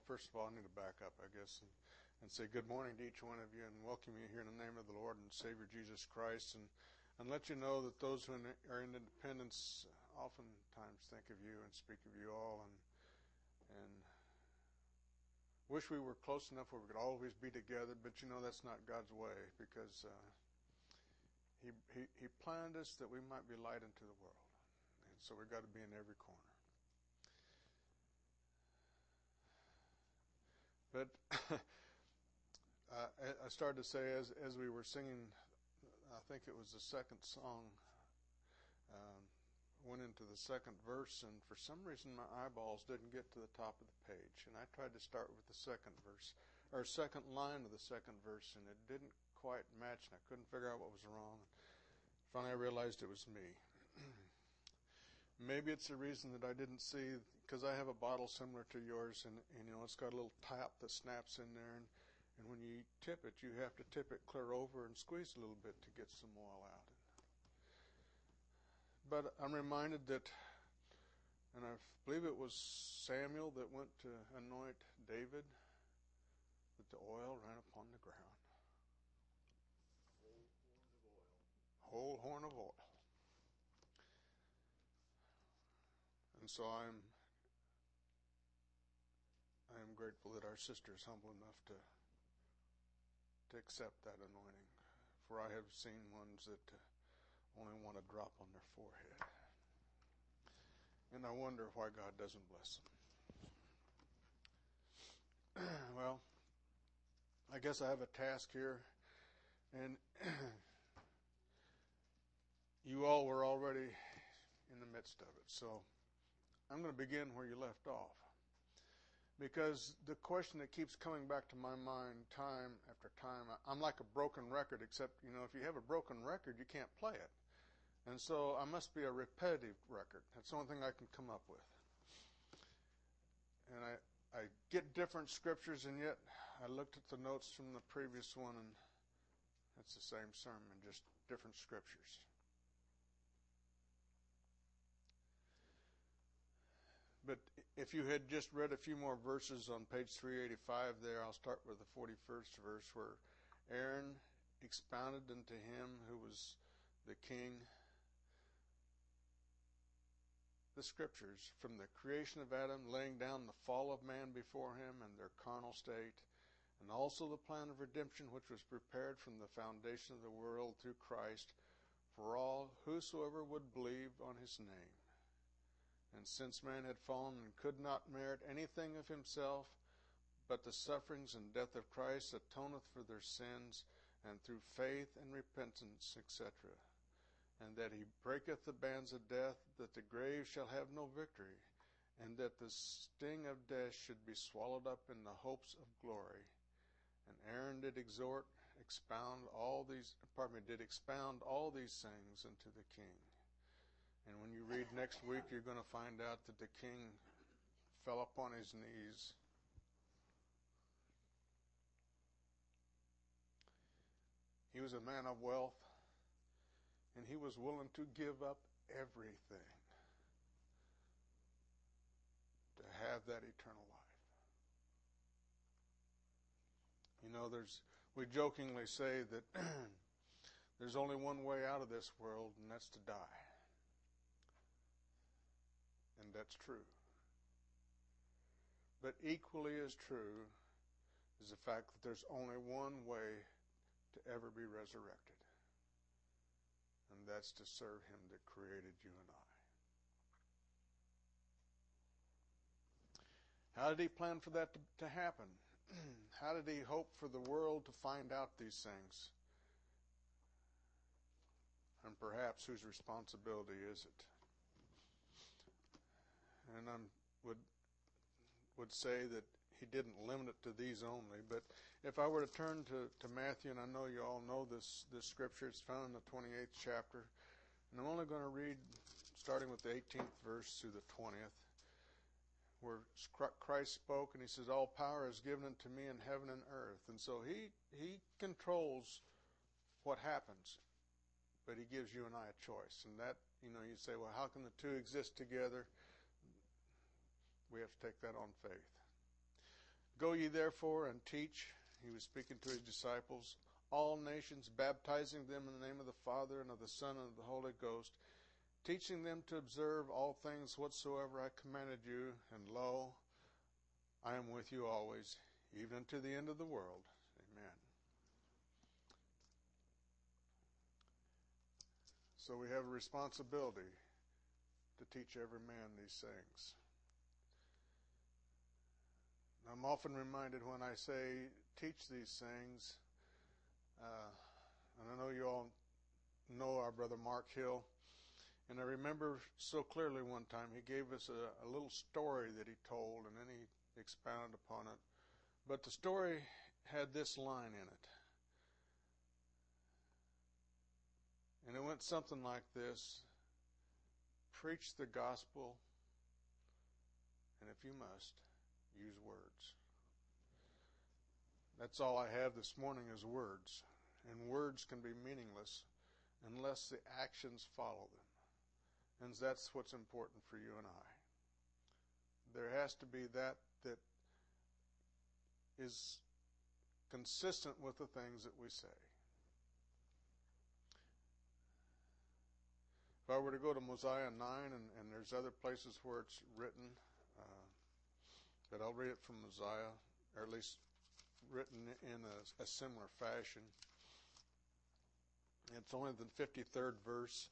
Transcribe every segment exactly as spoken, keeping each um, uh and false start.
first of all, I need to back up, I guess, and, and say good morning to each one of you and welcome you here in the name of the Lord and Savior Jesus Christ, and, and let you know that those who are in Independence oftentimes think of you and speak of you all, and and wish we were close enough where we could always be together, but you know that's not God's way, because uh, he, he He planned us that we might be light into the world, and so we've got to be in every corner. But uh, I started to say as as we were singing, I think it was the second song, um, went into the second verse, and for some reason my eyeballs didn't get to the top of the page, and I tried to start with the second verse, or second line of the second verse, and it didn't quite match, and I couldn't figure out what was wrong. Finally I realized it was me. Maybe it's the reason that I didn't see, because I have a bottle similar to yours, and, and you know it's got a little tap that snaps in there, and, and when you tip it, you have to tip it clear over and squeeze a little bit to get some oil out. But I'm reminded that, and I believe it was Samuel that went to anoint David, that the oil ran upon the ground. Whole horn of oil. And so I'm I am grateful that our sister is humble enough to to accept that anointing. For I have seen ones that uh, only want a drop on their forehead. And I wonder why God doesn't bless them. Well, I guess I have a task here, and you all were already in the midst of it. So I'm going to begin where you left off, because the question that keeps coming back to my mind time after time, I'm like a broken record, except, you know, if you have a broken record, you can't play it. And so I must be a repetitive record. That's the only thing I can come up with. And I, I get different scriptures, and yet I looked at the notes from the previous one, and it's the same sermon, just different scriptures. But if you had just read a few more verses on page three eighty-five there, I'll start with the forty-first verse, where Aaron expounded unto him who was the king the scriptures from the creation of Adam, laying down the fall of man before him and their carnal state, and also the plan of redemption which was prepared from the foundation of the world through Christ for all whosoever would believe on his name. And since man had fallen and could not merit anything of himself, but the sufferings and death of Christ atoneth for their sins, and through faith and repentance, et cetera, and that he breaketh the bands of death, that the grave shall have no victory, and that the sting of death should be swallowed up in the hopes of glory. And Aaron did exhort, expound all these, pardon me, did expound all these things unto the king. And when you read next week, you're going to find out that the king fell upon his knees. He was a man of wealth, and he was willing to give up everything to have that eternal life. You know, there's we jokingly say that there's only one way out of this world, and that's to die. And that's true. But equally as true is the fact that there's only one way to ever be resurrected. And that's to serve him that created you and I. How did he plan for that to, to happen? How did he hope for the world to find out these things? And perhaps whose responsibility is it? And I would would say that he didn't limit it to these only. But if I were to turn to, to Matthew, and I know you all know this, this scripture, it's found in the twenty-eighth chapter. And I'm only going to read, starting with the eighteenth verse through the twentieth, where Christ spoke, and he says, all power is given unto me in heaven and earth. And so he, he controls what happens, but he gives you and I a choice. And that, you know, you say, well, how can the two exist together? We have to take that on faith. Go ye therefore and teach, he was speaking to his disciples, all nations, baptizing them in the name of the Father and of the Son and of the Holy Ghost, teaching them to observe all things whatsoever I commanded you, and lo, I am with you always, even unto the end of the world. Amen. So we have a responsibility to teach every man these things. I'm often reminded when I say teach these things, uh, and I know you all know our brother Mark Hill, and I remember so clearly one time he gave us a, a little story that he told, and then he expounded upon it. But the story had this line in it. And it went something like this: preach the gospel, and if you must, use words. That's all I have this morning is words. And words can be meaningless unless the actions follow them. And that's what's important for you and I. There has to be that that is consistent with the things that we say. If I were to go to Mosiah nine, and, and there's other places where it's written, uh, but I'll read it from Mosiah, or at least written in a, a similar fashion. It's only the fifty-third verse.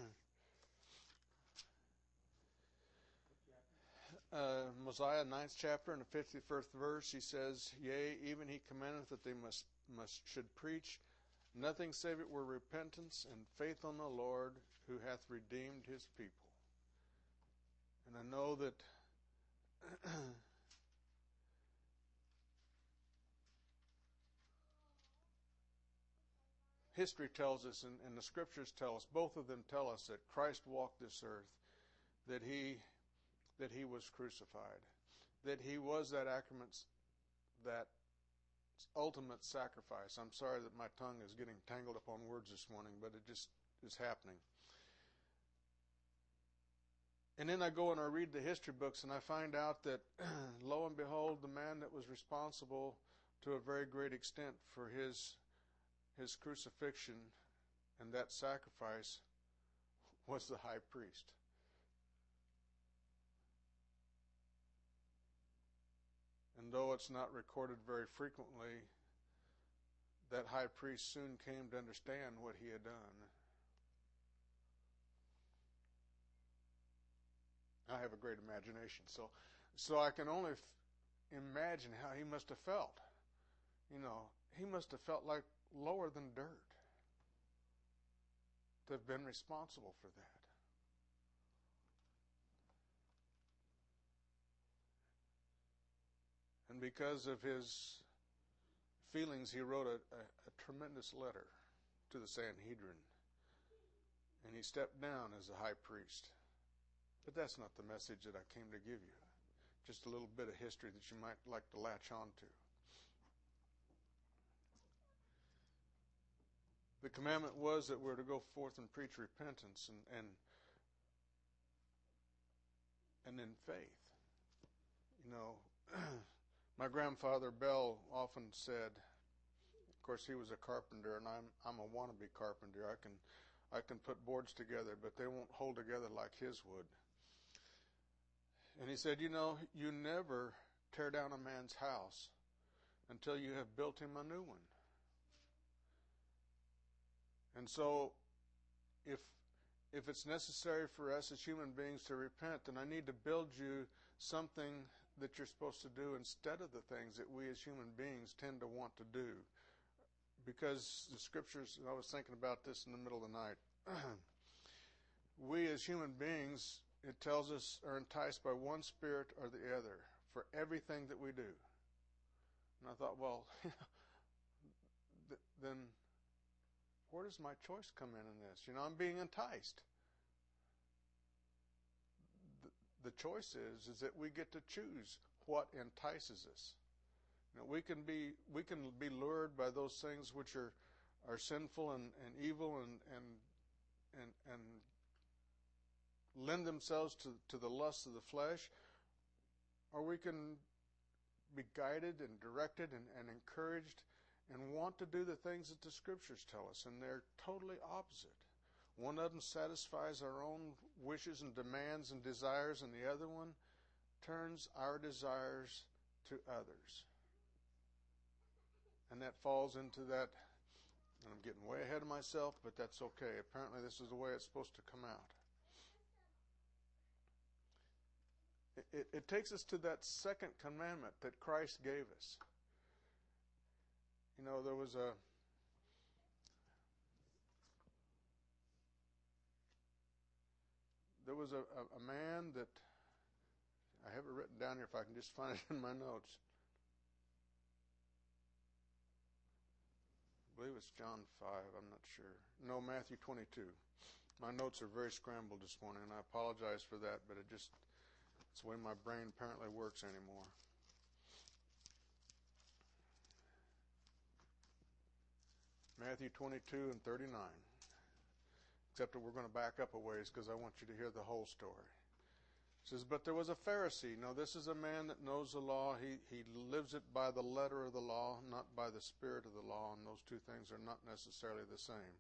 uh, Mosiah ninth chapter and the fifty-first verse, he says, Yea, even he commandeth that they must, must should preach nothing save it were repentance and faith on the Lord, who hath redeemed his people. And I know that history tells us, and, and the scriptures tell us, both of them tell us that Christ walked this earth, that he that he was crucified, that he was that accurate, that ultimate sacrifice. I'm sorry that my tongue is getting tangled up on words this morning, but it just is happening. And then I go and I read the history books, and I find out that, lo and behold, the man that was responsible to a very great extent for his his crucifixion and that sacrifice was the high priest. And though it's not recorded very frequently, that high priest soon came to understand what he had done. I have a great imagination, so so I can only f- imagine how he must have felt. You know, he must have felt like lower than dirt to have been responsible for that. And because of his feelings, he wrote a, a, a tremendous letter to the Sanhedrin. And he stepped down as a high priest. But that's not the message that I came to give you. Just a little bit of history that you might like to latch on to. The commandment was that we're to go forth and preach repentance and and, and in faith. You know, my grandfather Bell often said, of course he was a carpenter, and I'm I'm a wannabe carpenter. I can I can put boards together, but they won't hold together like his would. And he said, you know, you never tear down a man's house until you have built him a new one. And so if if it's necessary for us as human beings to repent, then I need to build you something that you're supposed to do instead of the things that we as human beings tend to want to do. Because the scriptures, and I was thinking about this in the middle of the night, we as human beings, it tells us, are enticed by one spirit or the other for everything that we do. And I thought, well, then where does my choice come in in this? You know, I'm being enticed. The, the choice is, is that we get to choose what entices us. You know, we can be we can be lured by those things which are, are sinful and, and evil and and and and lend themselves to, to the lusts of the flesh, or we can be guided and directed and, and encouraged and want to do the things that the Scriptures tell us, and they're totally opposite. One of them satisfies our own wishes and demands and desires, and the other one turns our desires to others. And that falls into that, and I'm getting way ahead of myself, but that's okay. Apparently this is the way it's supposed to come out. It, it, it takes us to that second commandment that Christ gave us. You know, there was a there was a, a, a man that, I have it written down here if I can just find it in my notes. I believe it's John five, I'm not sure. No, Matthew twenty-two. My notes are very scrambled this morning, and I apologize for that, but it just, it's the way my brain apparently works anymore. Matthew twenty-two and thirty-nine. Except that we're going to back up a ways because I want you to hear the whole story. It says, but there was a Pharisee. Now this is a man that knows the law. He, he lives it by the letter of the law, not by the spirit of the law, and those two things are not necessarily the same.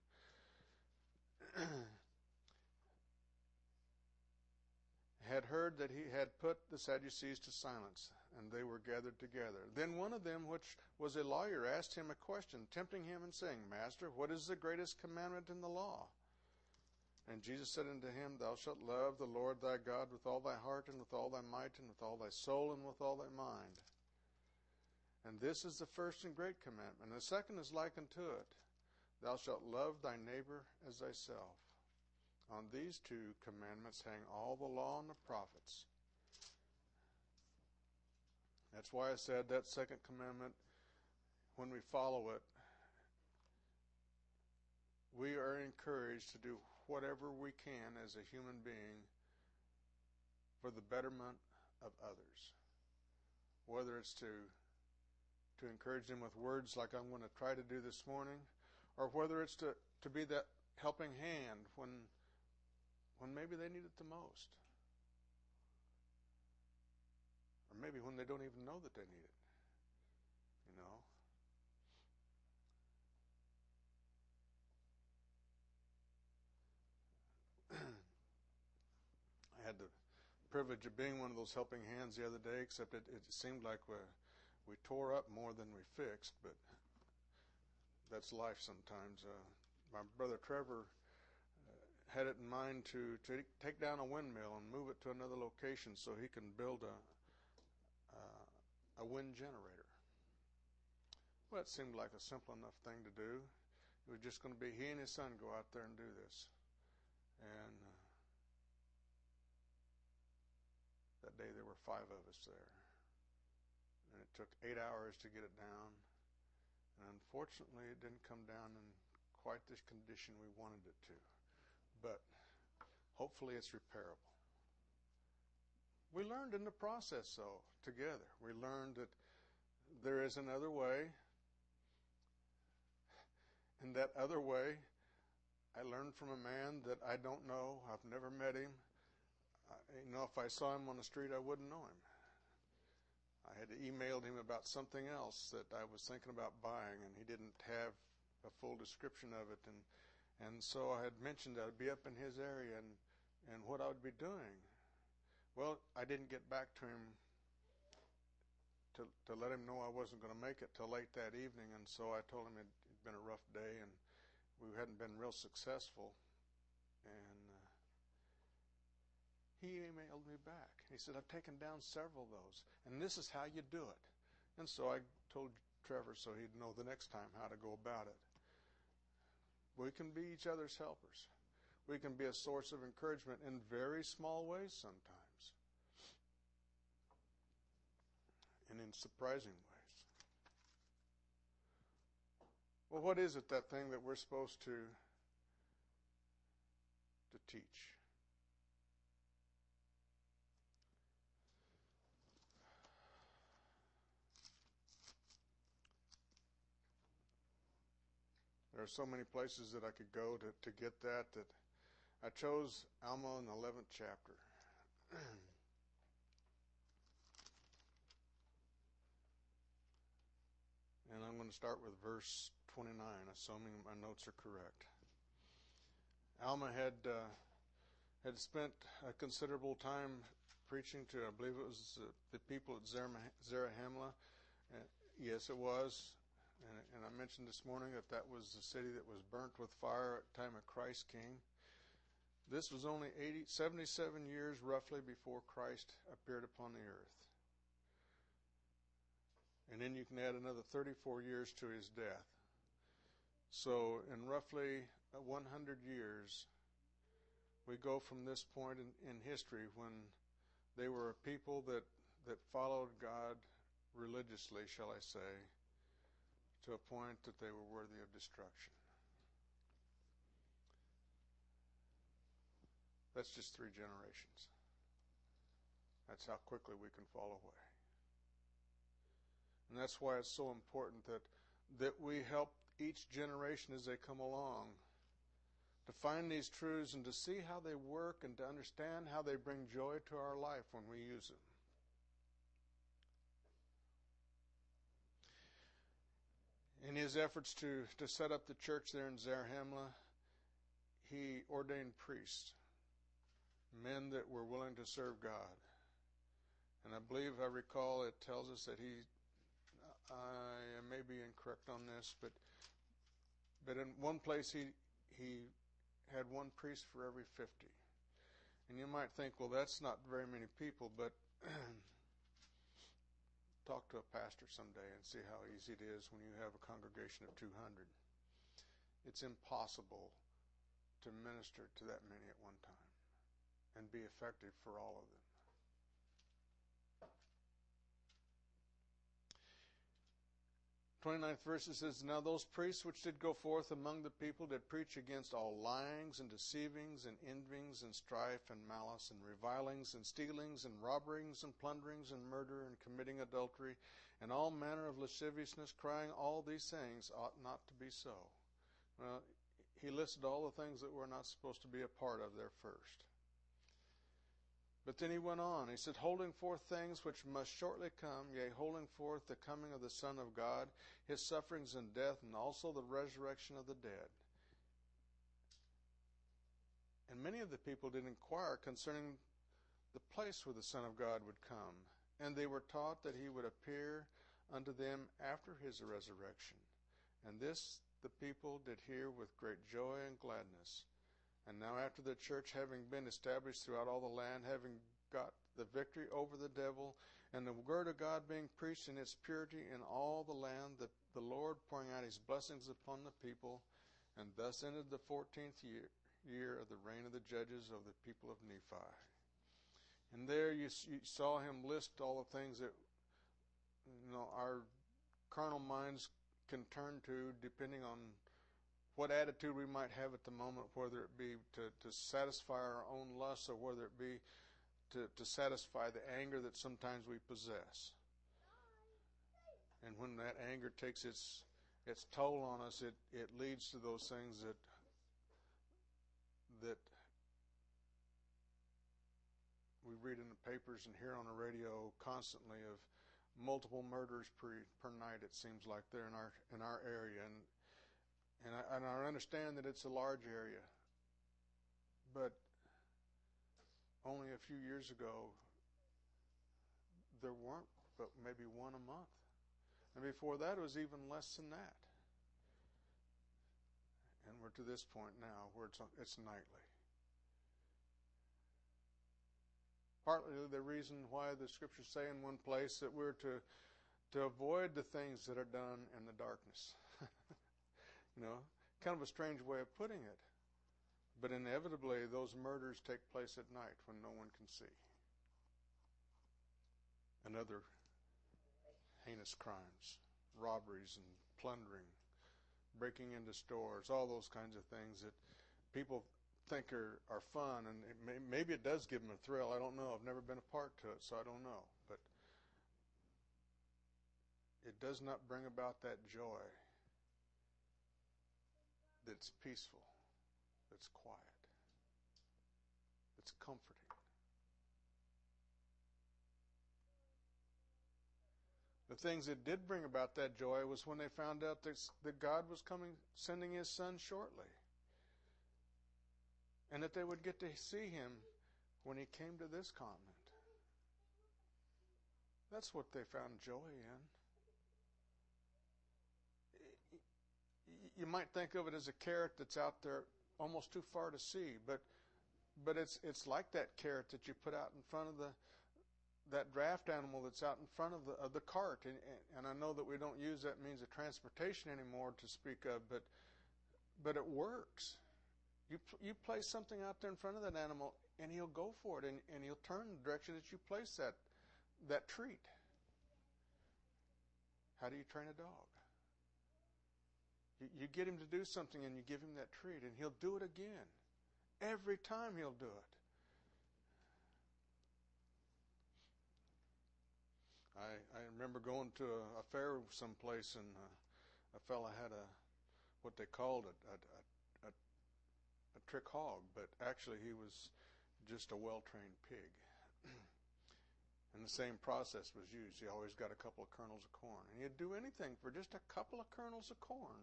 Had heard that he had put the Sadducees to silence, and they were gathered together. Then one of them, which was a lawyer, asked him a question, tempting him and saying, Master, what is the greatest commandment in the law? And Jesus said unto him, Thou shalt love the Lord thy God with all thy heart, and with all thy might, and with all thy soul, and with all thy mind. And this is the first and great commandment. And the second is like unto it, Thou shalt love thy neighbor as thyself. On these two commandments hang all the law and the prophets. That's why I said that second commandment, when we follow it, we are encouraged to do whatever we can as a human being for the betterment of others. Whether it's to to encourage them with words like I'm going to try to do this morning, or whether it's to, to be that helping hand when when maybe they need it the most. Or maybe when they don't even know that they need it. You know? I had the privilege of being one of those helping hands the other day, except it, it seemed like we, we tore up more than we fixed, but that's life sometimes. Uh, my brother Trevor uh, had it in mind to, to take down a windmill and move it to another location so he can build a, uh, a wind generator. Well, it seemed like a simple enough thing to do. It was just going to be he and his son go out there and do this. And uh, that day there were five of us there. And it took eight hours to get it down. And unfortunately, it didn't come down in quite the condition we wanted it to. But hopefully it's repairable. We learned in the process, though, together. We learned that there is another way. And that other way, I learned from a man that I don't know. I've never met him. I, you know, if I saw him on the street, I wouldn't know him. I had emailed him about something else that I was thinking about buying, and he didn't have a full description of it. And and so I had mentioned that I'd be up in his area and, and what I would be doing. Well, I didn't get back to him to to let him know I wasn't going to make it till late that evening, and so I told him it'd, it'd been a rough day and we hadn't been real successful. And uh, he emailed me back. He said, I've taken down several of those, and this is how you do it. And so I told Trevor so he'd know the next time how to go about it. We can be each other's helpers. We can be a source of encouragement in very small ways sometimes, and in surprising ways. Well, what is it, that thing that we're supposed to to teach? There are so many places that I could go to, to get that, that I chose Alma in the eleventh chapter. going to start with verse twenty-nine, assuming my notes are correct. Alma had uh, had spent a considerable time preaching to, I believe it was uh, the people at Zarahemla. Uh, yes, it was. And, and I mentioned this morning that that was the city that was burnt with fire at the time of Christ came. This was only eighty, seventy-seven years roughly before Christ appeared upon the earth. And then you can add another thirty-four years to his death. So in roughly one hundred years, we go from this point in, in history when they were a people that, that followed God religiously, shall I say, to a point that they were worthy of destruction. That's just three generations. That's how quickly we can fall away. And that's why it's so important that that we help each generation as they come along to find these truths and to see how they work and to understand how they bring joy to our life when we use them. In his efforts to, to set up the church there in Zarahemla, he ordained priests, men that were willing to serve God. And I believe I recall it tells us that he, I may be incorrect on this, but but in one place he he had one priest for every fifty. And you might think, well, that's not very many people, but talk to a pastor someday and see how easy it is when you have a congregation of two hundred. It's impossible to minister to that many at one time and be effective for all of them. twenty-ninth verse says, Now those priests which did go forth among the people did preach against all lyings and deceivings and envyings and strife and malice and revilings and stealings and robberings and plunderings and murder and committing adultery and all manner of lasciviousness, crying all these things ought not to be so. Well, he listed all the things that we're not supposed to be a part of there first. But then he went on. He said, holding forth things which must shortly come, yea, holding forth the coming of the Son of God, his sufferings and death, and also the resurrection of the dead. And many of the people did inquire concerning the place where the Son of God would come. And they were taught that he would appear unto them after his resurrection. And this the people did hear with great joy and gladness. And now after the church having been established throughout all the land, having got the victory over the devil, and the word of God being preached in its purity in all the land, the, the Lord pouring out his blessings upon the people, and thus ended the fourteenth year, year of the reign of the judges of the people of Nephi. And there you, you saw him list all the things that you know our carnal minds can turn to depending on what attitude we might have at the moment, whether it be to, to satisfy our own lusts or whether it be to, to satisfy the anger that sometimes we possess. And when that anger takes its its toll on us, it, it leads to those things that that we read in the papers and hear on the radio constantly of multiple murders per per night. It seems like there in our in our area, and and I, and I understand that it's a large area, but only a few years ago there weren't but maybe one a month, and before that it was even less than that. And we're to this point now where it's it's nightly. Partly the reason why the scriptures say in one place that we're to to avoid the things that are done in the darkness. You know, kind of a strange way of putting it. But inevitably those murders take place at night when no one can see. And other heinous crimes, robberies and plundering, breaking into stores, all those kinds of things that people think are, are fun, and it may, maybe it does give them a thrill. I don't know. I've never been a part to it, so I don't know. But it does not bring about that joy that's peaceful, that's quiet, that's comforting. The things that did bring about that joy was when they found out that, that God was coming, sending His Son shortly. And that they would get to see Him when He came to this continent. That's what they found joy in. You might think of it as a carrot that's out there almost too far to see, but but it's it's like that carrot that you put out in front of the that draft animal that's out in front of the of the cart, and and I know that we don't use that means of transportation anymore to speak of, but but it works. You you place something out there in front of that animal, and he'll go for it, and, and he'll turn the direction that you place that that treat. How do you train a dog? You, you get him to do something, and you give him that treat, and he'll do it again. Every time he'll do it. I I remember going to a, a fair someplace, and uh, a fella had a what they called a a, a a a trick hog, but actually he was just a well-trained pig. And the same process was used. He always got a couple of kernels of corn, and he'd do anything for just a couple of kernels of corn.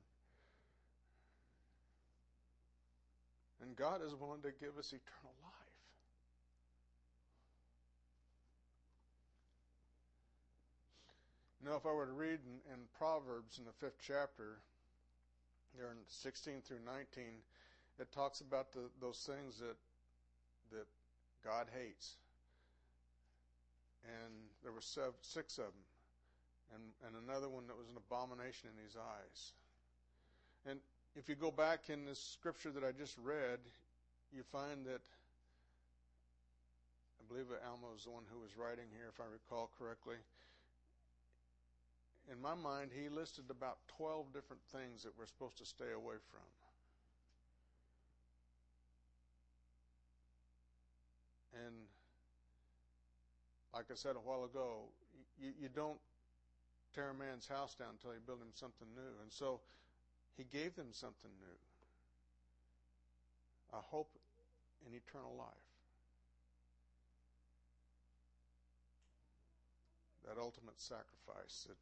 And God is willing to give us eternal life. You know, if I were to read in, in Proverbs in the fifth chapter, there in sixteen through nineteen, it talks about the, those things that that God hates. And there were seven, six of them. And, and another one that was an abomination in His eyes. And if you go back in this scripture that I just read, you find that, I believe Alma was the one who was writing here, if I recall correctly. In my mind, he listed about twelve different things that we're supposed to stay away from. And like I said a while ago, you, you don't tear a man's house down until you build him something new. And so He gave them something new. A hope in eternal life. That ultimate sacrifice that,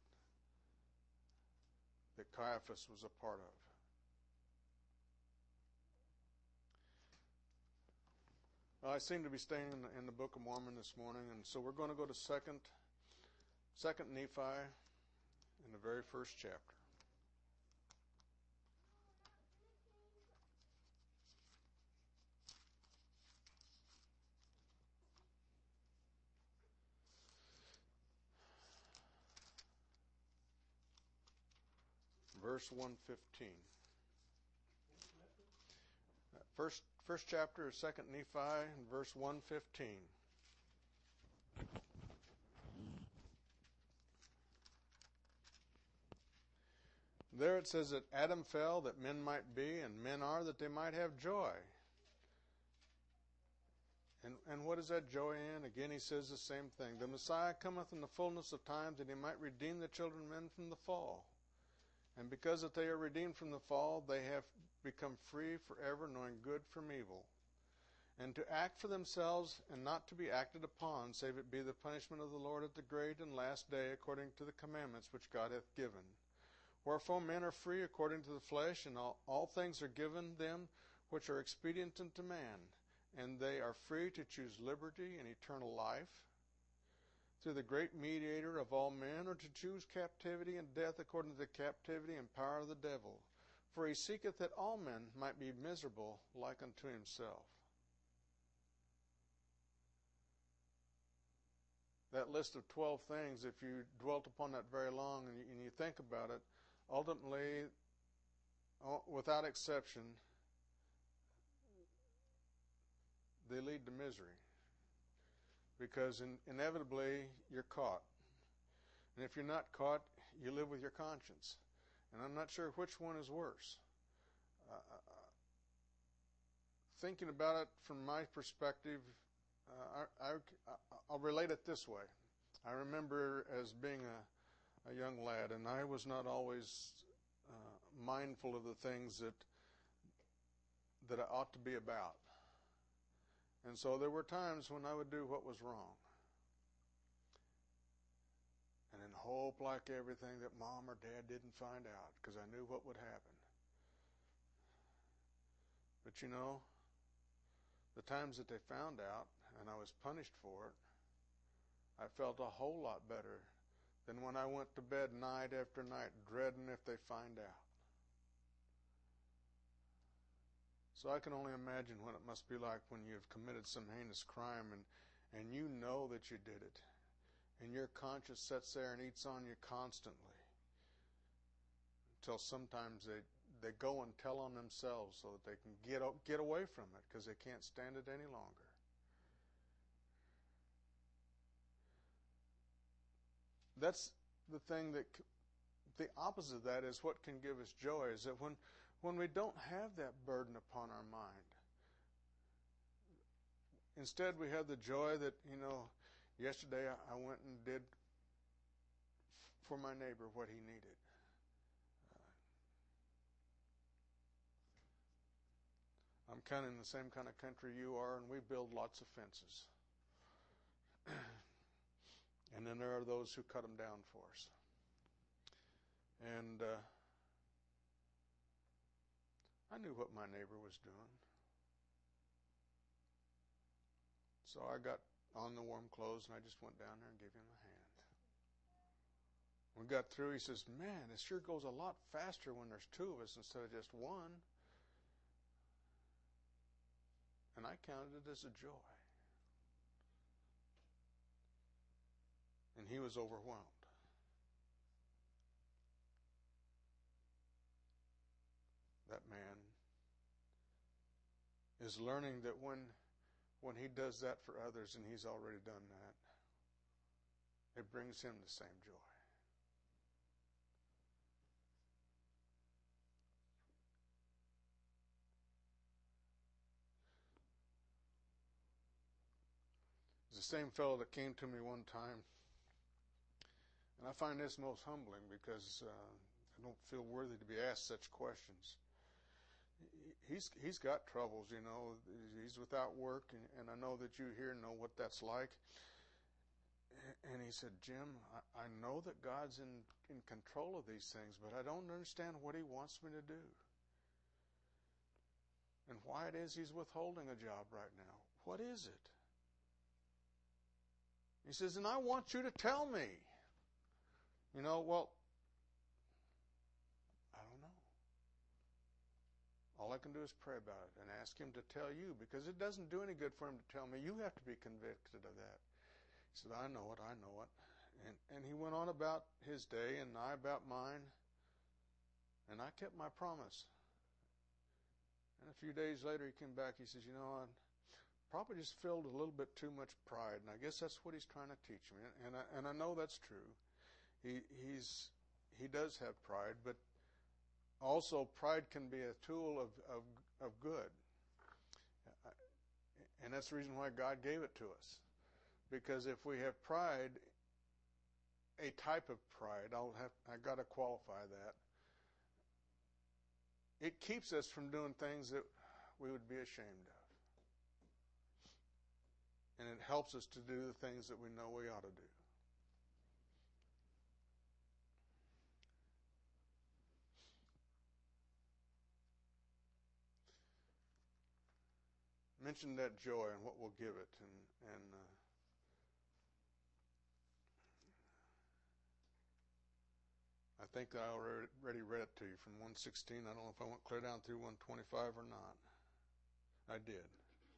that Caiaphas was a part of. Well, I seem to be staying in the, in the Book of Mormon this morning, and so we're going to go to Second, Second Nephi in the very first chapter. Verse one fifteen. First, first chapter of Second Nephi, and verse one fifteen. There it says that Adam fell that men might be, and men are that they might have joy. And, and what is that joy in? Again, he says the same thing. The Messiah cometh in the fullness of time, that He might redeem the children of men from the fall. And because that they are redeemed from the fall, they have become free forever, knowing good from evil. And to act for themselves, and not to be acted upon, save it be the punishment of the Lord at the great and last day, according to the commandments which God hath given. Wherefore men are free according to the flesh, and all, all things are given them which are expedient unto man. And they are free to choose liberty and eternal life, through the great mediator of all men, or to choose captivity and death according to the captivity and power of the devil. For he seeketh that all men might be miserable like unto himself. That list of twelve things, if you dwelt upon that very long and you, and you think about it, ultimately, without exception, they lead to misery. Because in, inevitably, you're caught. And if you're not caught, you live with your conscience. And I'm not sure which one is worse. Uh, thinking about it from my perspective, uh, I, I, I'll relate it this way. I remember as being a, a young lad, and I was not always uh, mindful of the things that that I ought to be about. And so there were times when I would do what was wrong. And in hope like everything that Mom or Dad didn't find out, because I knew what would happen. But you know, the times that they found out and I was punished for it, I felt a whole lot better than when I went to bed night after night dreading if they find out. So I can only imagine what it must be like when you've committed some heinous crime and, and you know that you did it. And your conscience sits there and eats on you constantly. Until sometimes they, they go and tell on themselves so that they can get, get away from it because they can't stand it any longer. That's the thing that, the opposite of that is what can give us joy, is that when, when we don't have that burden upon our mind, instead we have the joy that, you know, yesterday I, I went and did for my neighbor what he needed. Uh, I'm kind of in the same kind of country you are, and we build lots of fences. And then there are those who cut them down for us. And uh, I knew what my neighbor was doing. So I got on the warm clothes and I just went down there and gave him a hand. When we got through, he says, "Man, it sure goes a lot faster when there's two of us instead of just one." And I counted it as a joy. And he was overwhelmed. That man is learning that when when he does that for others, and he's already done that, it brings him the same joy. It's the same fellow that came to me one time. And I find this most humbling because uh, I don't feel worthy to be asked such questions. He's he's got troubles, you know. He's without work, and, and I know that you here know what that's like. And he said, "Jim, I, I know that God's in, in control of these things, but I don't understand what he wants me to do. And why it is he's withholding a job right now. What is it?" He says, "And I want you to tell me." You know, well, I don't know. All I can do is pray about it and ask him to tell you, because it doesn't do any good for him to tell me. You have to be convicted of that. He said, "I know it, I know it." And, and he went on about his day and I about mine. And I kept my promise. And a few days later he came back. He says, "You know, I probably just filled a little bit too much pride. And I guess that's what he's trying to teach me." And I, and I know that's true. He he's he does have pride, but also pride can be a tool of, of, of good. And that's the reason why God gave it to us. Because if we have pride, a type of pride, I'll have I got to qualify that. It keeps us from doing things that we would be ashamed of. And it helps us to do the things that we know we ought to do. Mentioned that joy and what we'll give it, and and uh, I think I already read it to you from one sixteen. I don't know if I went clear down through one twenty-five or not. I did.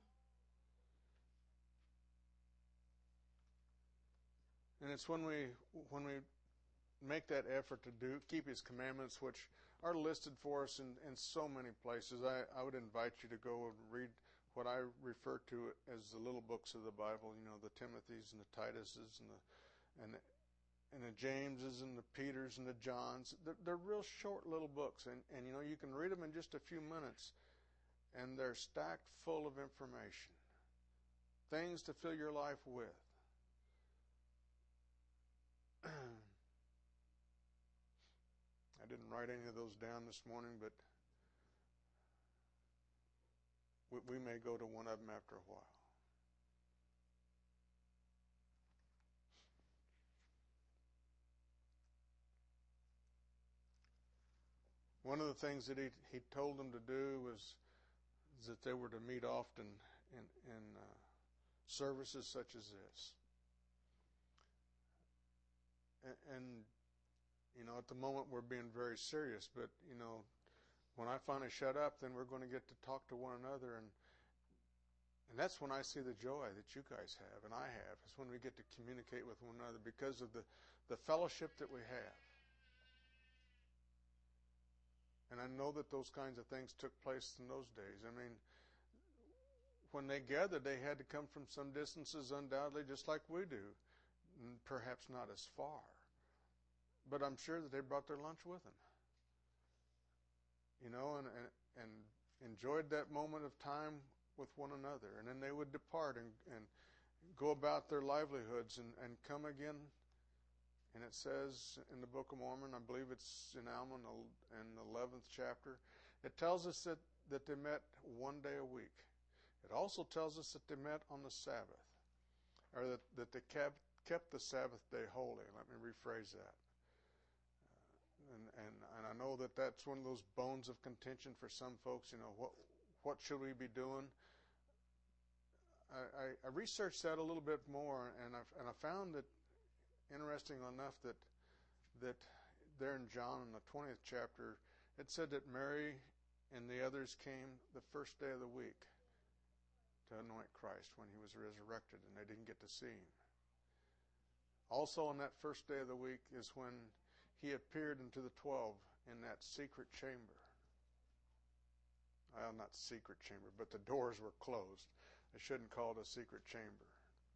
And it's when we when we make that effort to do keep his commandments, which are listed for us in, in so many places. I, I would invite you to go and read what I refer to as the little books of the Bible, you know, the Timothys and the Tituses and the and the, and the Jameses and the Peters and the Johns. They're, they're real short little books, and, and you know, you can read them in just a few minutes, and they're stacked full of information, things to fill your life with. I didn't write any of those down this morning, but we, we may go to one of them after a while. One of the things that he he told them to do was that they were to meet often in in uh, services such as this. And, and you know, at the moment we're being very serious, but you know, when I finally shut up, then we're going to get to talk to one another, and and that's when I see the joy that you guys have and I have. It's when we get to communicate with one another because of the, the fellowship that we have. And I know that those kinds of things took place in those days. I mean, when they gathered, they had to come from some distances undoubtedly, just like we do. Perhaps not as far. But I'm sure that they brought their lunch with them. You know, and, and, and enjoyed that moment of time with one another. And then they would depart and, and go about their livelihoods and, and come again. And it says in the Book of Mormon, I believe it's in Alma in the eleventh chapter, it tells us that, that they met one day a week. It also tells us that they met on the Sabbath, or that, that they kept, kept the Sabbath day holy. Let me rephrase that. Uh, and, and, and I know that that's one of those bones of contention for some folks. You know, what what should we be doing? I, I, I researched that a little bit more, and I and I found that, interesting enough, that that there in John in the twentieth chapter, it said that Mary and the others came the first day of the week to anoint Christ when he was resurrected, and they didn't get to see him. Also on that first day of the week is when he appeared unto the twelve in that secret chamber. Well, not secret chamber, but the doors were closed. I shouldn't call it a secret chamber.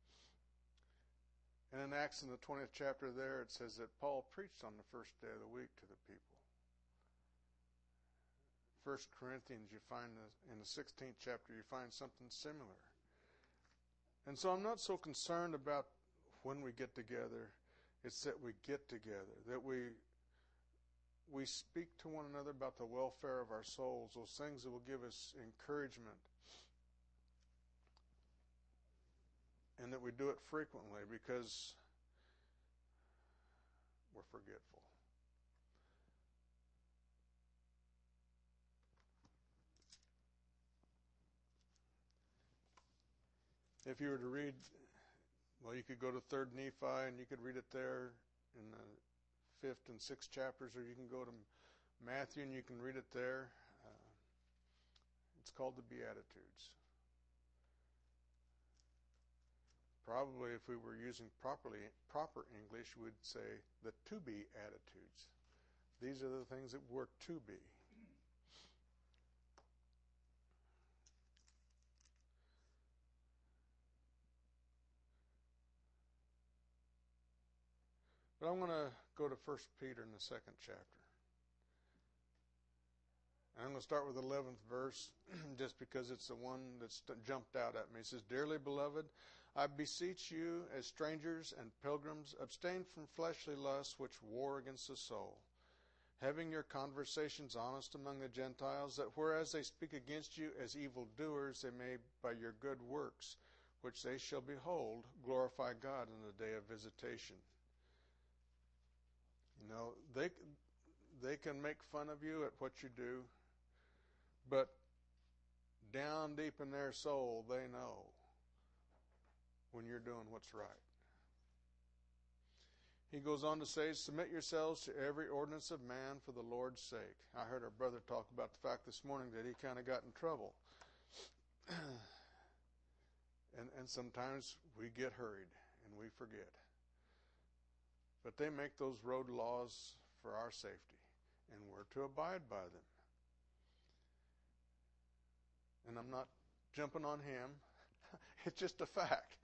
And in Acts in the twentieth chapter there, it says that Paul preached on the first day of the week to the people. First Corinthians, you find in the sixteenth chapter, you find something similar. And so I'm not so concerned about when we get together. It's that we get together, that we we speak to one another about the welfare of our souls, those things that will give us encouragement. And that we do it frequently because we're forgetful. If you were to read, well, you could go to Third Nephi and you could read it there in the fifth and sixth chapters, or you can go to Matthew and you can read it there. Uh, it's called the Beatitudes. Probably if we were using properly proper English, we'd say the to-be attitudes. These are the things that were to be. But I'm going to go to First Peter in the second chapter. And I'm going to start with the eleventh verse, just because it's the one that's jumped out at me. It says, Dearly beloved, I beseech you, as strangers and pilgrims, abstain from fleshly lusts which war against the soul, having your conversations honest among the Gentiles, that whereas they speak against you as evildoers, they may, by your good works, which they shall behold, glorify God in the day of visitation. You know, they they can make fun of you at what you do, but down deep in their soul, they know when you're doing what's right. He goes on to say, submit yourselves to every ordinance of man for the Lord's sake. I heard our brother talk about the fact this morning that he kind of got in trouble. and, and sometimes we get hurried and we forget. But they make those road laws for our safety, and we're to abide by them. And I'm not jumping on him. It's just a fact.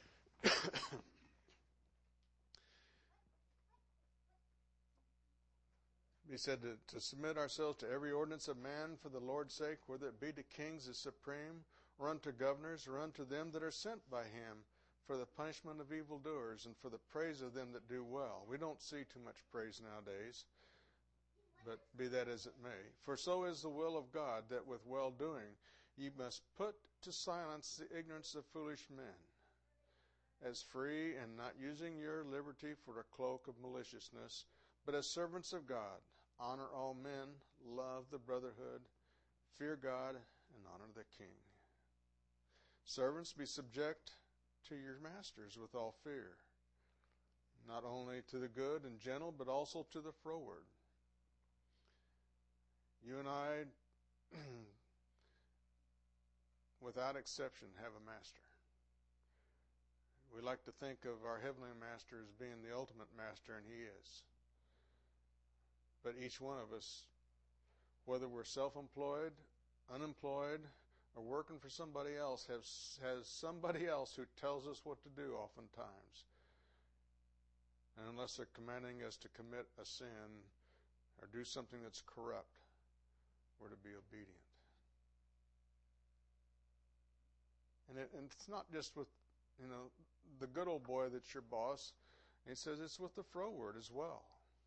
He said to, to submit ourselves to every ordinance of man for the Lord's sake, whether it be to kings as supreme, or unto governors, or unto them that are sent by him, for the punishment of evildoers, and for the praise of them that do well. We don't see too much praise nowadays, but be that as it may. For so is the will of God, that with well-doing ye must put to silence the ignorance of foolish men, as free, and not using your liberty for a cloak of maliciousness, but as servants of God. honor all men, love the brotherhood, fear God, and honor the king. Servants, be subject to your masters with all fear, not only to the good and gentle, but also to the froward. You and I, without exception, have a master. We like to think of our Heavenly Master as being the ultimate master, and He is. But each one of us, whether we're self-employed, unemployed, or working for somebody else, has, has somebody else who tells us what to do oftentimes. And unless they're commanding us to commit a sin or do something that's corrupt, we're to be obedient. And, it, and it's not just with, you know, the good old boy that's your boss. He says it's with the froward as well.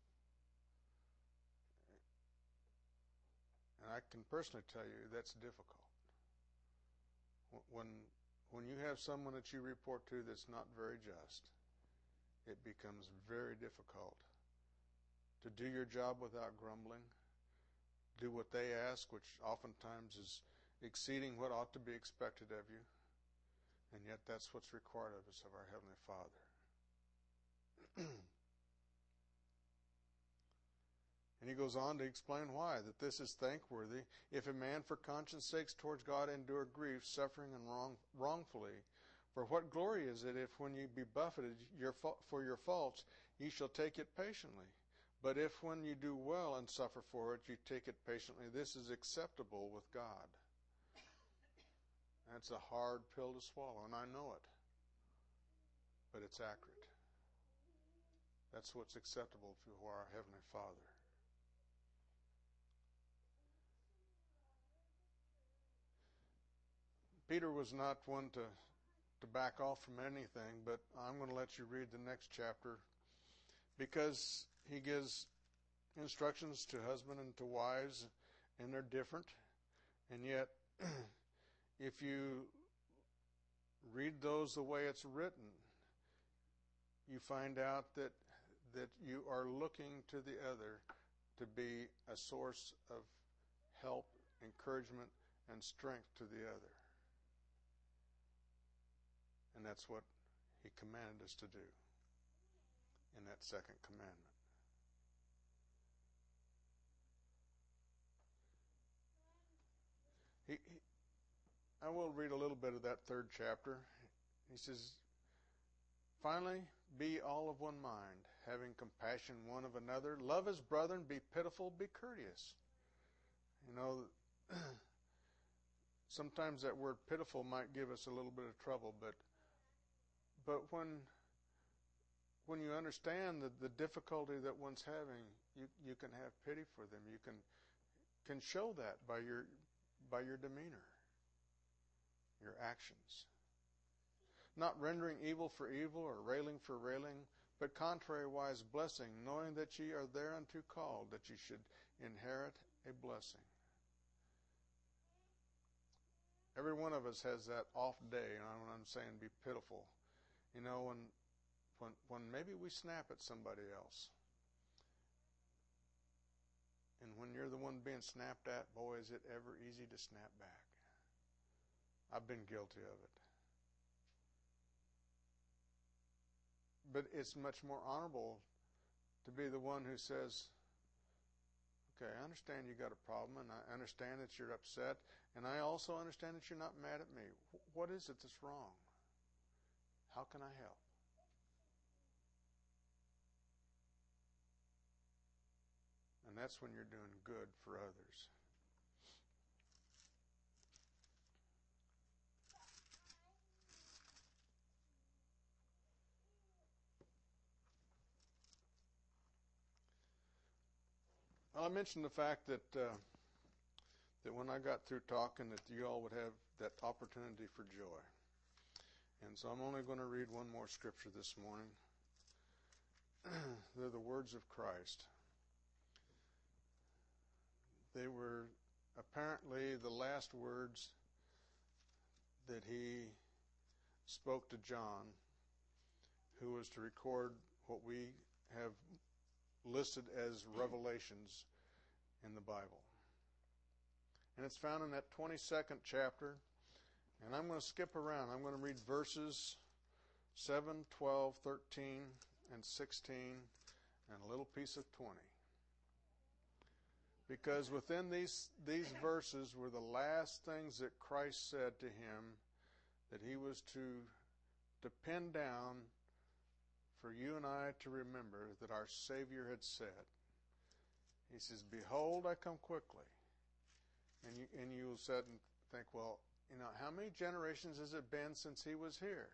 And I can personally tell you that's difficult. When, when you have someone that you report to that's not very just, it becomes very difficult to do your job without grumbling, do what they ask, which oftentimes is exceeding what ought to be expected of you. And yet that's what's required of us, of our Heavenly Father. And he goes on to explain why, that this is thankworthy. If a man for conscience sakes towards God endure grief, suffering, and wrong, wrongfully, for what glory is it if when ye be buffeted your, for your faults, ye shall take it patiently? But if when you do well and suffer for it, you take it patiently, this is acceptable with God. That's a hard pill to swallow, and I know it. But it's accurate. That's what's acceptable to our Heavenly Father. Peter was not one to, to back off from anything, but I'm going to let you read the next chapter because he gives instructions to husband and to wives, and they're different. And yet, if you read those the way it's written, you find out that that you are looking to the other to be a source of help, encouragement, and strength to the other. And that's what he commanded us to do in that second commandment. He, he, I will read a little bit of that third chapter. He says, finally, be all of one mind, having compassion one of another. Love as brethren, be pitiful, be courteous. You know, sometimes that word pitiful might give us a little bit of trouble, but but when when you understand the, the difficulty that one's having, you, you can have pity for them. You can can show that by your by your demeanor, your actions. Not rendering evil for evil or railing for railing, but contrariwise blessing, knowing that ye are thereunto called, that ye should inherit a blessing. Every one of us has that off day, and when I'm saying be pitiful, you know, when when when maybe we snap at somebody else. And when you're the one being snapped at, boy, is it ever easy to snap back. I've been guilty of it. But it's much more honorable to be the one who says, okay, I understand you got a problem, and I understand that you're upset, and I also understand that you're not mad at me. What is it that's wrong? How can I help? And that's when you're doing good for others. Well, I mentioned the fact that uh, that when I got through talking that you all would have that opportunity for joy. And so I'm only going to read one more scripture this morning. They're the words of Christ. They were apparently the last words that he spoke to John, who was to record what we have listed as revelations in the Bible. And it's found in that twenty-second chapter. And I'm going to skip around. I'm going to read verses seven, twelve, thirteen, and sixteen, and a little piece of twenty. Because within these, these verses were the last things that Christ said to him that he was to, to pin down for you and I to remember that our Savior had said. He says, "Behold, I come quickly." And you, and you will sit and think, well, you know, how many generations has it been since he was here?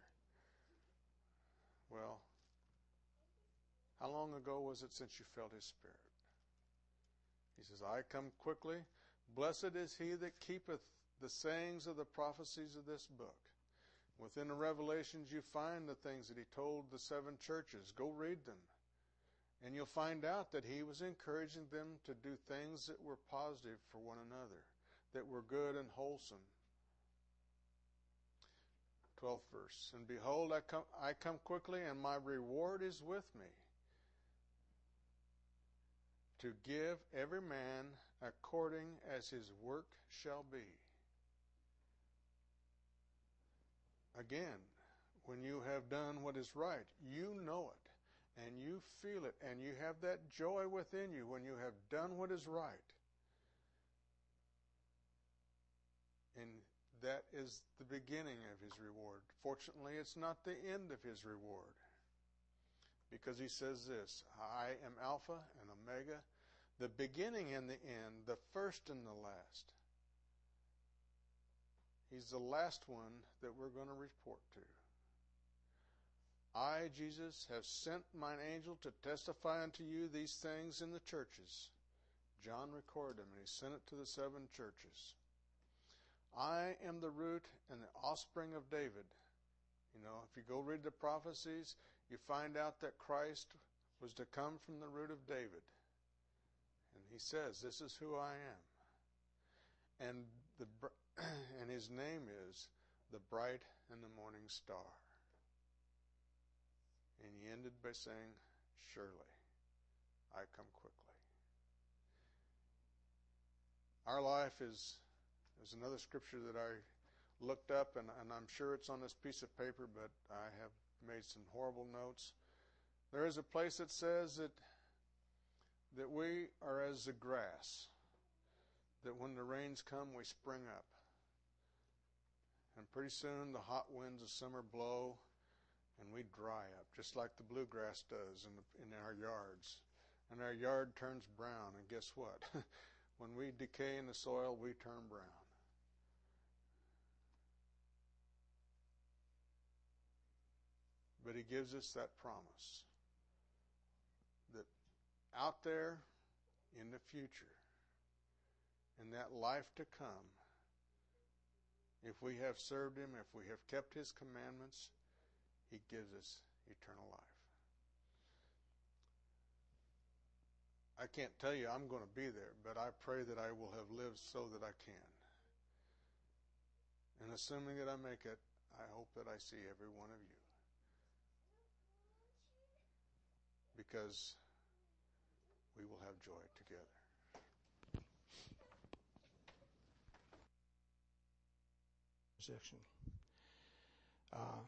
Well, how long ago was it since you felt his Spirit? He says, "I come quickly. Blessed is he that keepeth the sayings of the prophecies of this book." Within the Revelations, you find the things that he told the seven churches. Go read them. And you'll find out that he was encouraging them to do things that were positive for one another, that were good and wholesome. twelfth verse. "And behold, I come, I come quickly, and my reward is with me, to give every man according as his work shall be." Again, when you have done what is right, you know it, and you feel it, and you have that joy within you when you have done what is right. And that is the beginning of his reward. Fortunately, it's not the end of his reward. Because he says this, "I am Alpha and Omega, the beginning and the end, the first and the last." He's the last one that we're going to report to. "I, Jesus, have sent mine angel to testify unto you these things in the churches." John recorded them, and he sent it to the seven churches. "I am the root and the offspring of David." You know, if you go read the prophecies, you find out that Christ was to come from the root of David. And he says, "This is who I am." And the and his name is the bright and the morning star. And he ended by saying, "Surely I come quickly." Our life is, there's another scripture that I looked up, and, and I'm sure it's on this piece of paper, but I have made some horrible notes. There is a place that says that that we are as the grass, that when the rains come, we spring up. And pretty soon the hot winds of summer blow, and we dry up, just like the bluegrass does in, the, in our yards. And our yard turns brown, and guess what? When we decay in the soil, we turn brown. But he gives us that promise that out there in the future, in that life to come, if we have served him, if we have kept his commandments, he gives us eternal life. I can't tell you I'm going to be there, but I pray that I will have lived so that I can. And assuming that I make it, I hope that I see every one of you. Because we will have joy together. Section. Uh,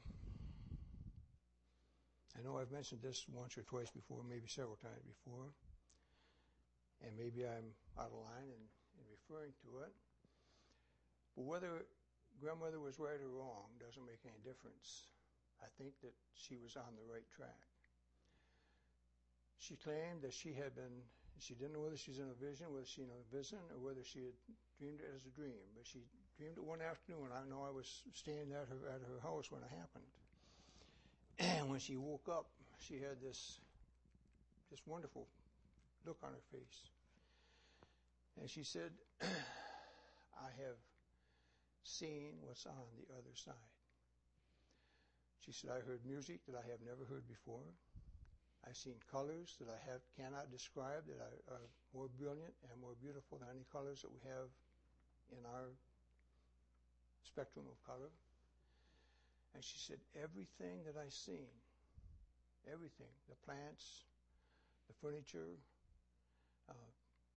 I know I've mentioned this once or twice before, maybe several times before, and maybe I'm out of line in, in referring to it. But whether grandmother was right or wrong doesn't make any difference. I think that she was on the right track. She claimed that she had been, she didn't know whether she was in a vision, whether she was in a vision, or whether she had dreamed it as a dream. But she dreamed it one afternoon. I know I was staying at her at her house when it happened. And when she woke up, she had this this wonderful look on her face. And she said, "I have seen what's on the other side." She said, "I heard music that I have never heard before. I've seen colors that I have cannot describe, that are, are more brilliant and more beautiful than any colors that we have in our spectrum of color." And she said, "Everything that I've seen, everything, the plants, the furniture, uh,